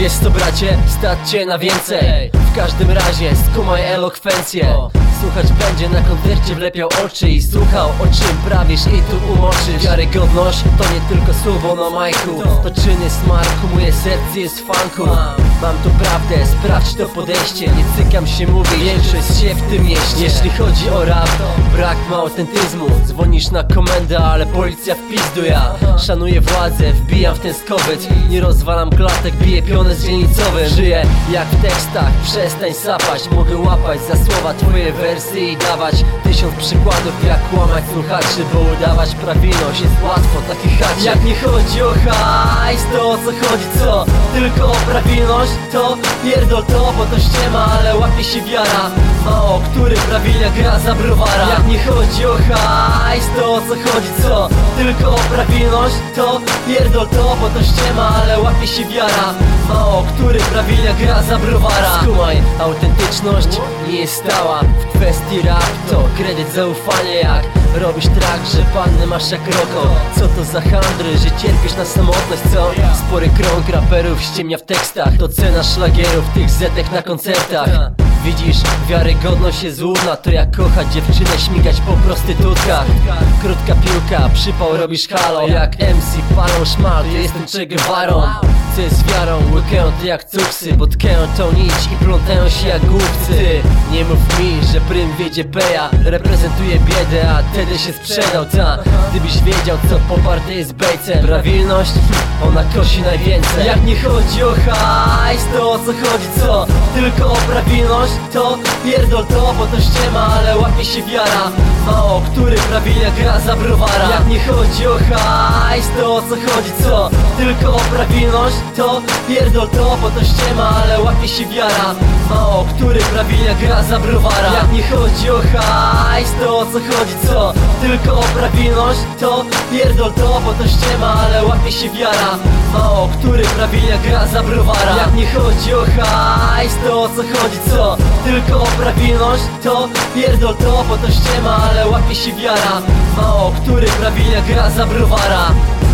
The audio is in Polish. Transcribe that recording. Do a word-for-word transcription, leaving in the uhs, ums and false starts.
Jest to, bracie, stać cię na więcej. W każdym razie skumaj elokwencję. Słuchać będzie na koncercie, wlepiał oczy i słuchał, o czym prawisz i tu umoczysz. Wiarygodność to nie tylko słowo na majku, to czyny smarku, moje serce jest w funku. Mam tu prawdę, sprawdź to podejście. Nie cykam się, mówię, większość się w tym mieście. Jeśli chodzi o rap, brak ma autentyzmu. Dzwonisz na komendę, ale policja w pizdu. Ja szanuję władzę, wbijam w ten skowyt. Nie rozwalam klatek, biję pionę z dzielnicowym. Żyję jak w tekstach, przestań sapać. Mogę łapać za słowa twoje wersy i dawać tysiąc przykładów, jak kłamać słuchaczy. Bo udawać prawilność jest łatwo, taki haczyk. Jak nie chodzi o hajs, to o co chodzi, co? Tylko o prawilność, to pierdol to, bo to ściema, ale łapie się wiara. Mało który prawilnie gra za browara. Jak nie chodzi o hajs, to o co chodzi, co? Tylko o prawilność, to pierdol to, bo to ściema, ale łapie się wiara. Mało który prawilnie gra za browara. Skumaj, autentyczność nie jest stała. W kwestii rap to kredyt zaufania. Jak robisz track, że panny masz jak roko. Co to za handry, że cierpisz na samotność, co? Spory krąg raperów ściemnia w tekstach. To cena szlagierów, tych zetek na koncertach. Widzisz, wiarygodność jest złudna. To jak kochać dziewczynę, śmigać po prostytutkach. Krótka piłka, przypał robisz halo. Jak M C palą szmal, to jestem Che Guevarą. Co jest wiarą, łykają to jak cuksy. Bo tkają tą nić i plątają się jak głupcy. Ty, nie mów mi, że prym wiedzie peja. Reprezentuje biedę, a tedy się sprzedał, ta. Gdybyś wiedział, co poparte jest bejcem. Prawilność, ona kosi najwięcej. Jak nie chodzi o hajs, to o co chodzi, co? Tylko o prawilność, to pierdol to, bo to ściema, ale łapie się wiara. Mało który prawilnie gra za browara. Jak nie chodzi o hajs, to o co chodzi, co? Tylko o prawilność, to pierdol to, bo to ściema, ale łapie się wiara. Mało który prawilnie gra za browara. Jak nie chodzi o hajs, to o co chodzi, co? Tylko o prawilność, to pierdol to, bo to ściema, ale łapie się wiara. Mało który prawilnie gra za browara. Jak nie chodzi o hajs, to o co chodzi, co? Tylko o prawilność, to pierdol to, bo to ściema, ale łapie się wiara. Mało który prawilnie gra za browara.